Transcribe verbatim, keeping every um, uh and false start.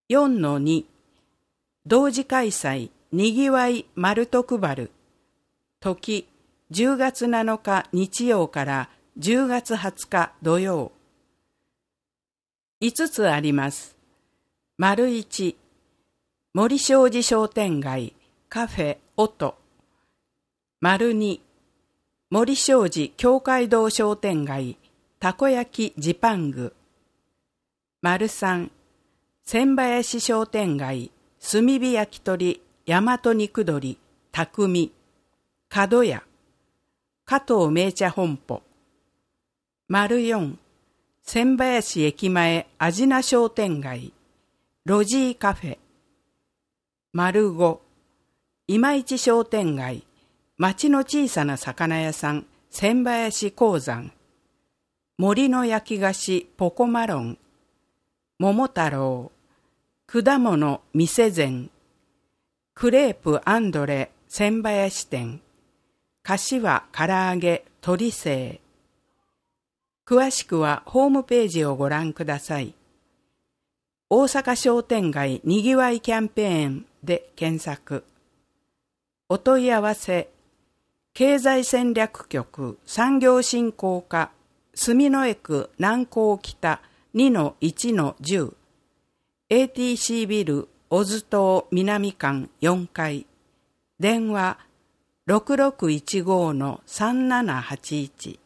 よんのに 同時開催にぎわい丸徳原時じゅうがつなのか日曜からじゅうがつはつか土曜いつつあります。丸いち森商事商店街カフェ音丸に森商事京街道商店街たこ焼きジパング丸さん千林商店街炭火焼き鳥大和肉鳥匠角屋加藤名茶本舗丸よん千林駅前味名商店街ロジーカフェ丸ご今市商店街町の小さな魚屋さん千林鉱山森の焼き菓子ポコマロン桃太郎果物店膳クレープアンドレ千林店柏唐揚げ鳥製詳しくはホームページをご覧ください。大阪商店街にぎわいキャンペーンで検索。お問い合わせ経済戦略局産業振興課住之江区南港北 にのいちのじゅう エーティーシー ビル小津島南館よんかい電話 ろくろくいちごのさんななはちいち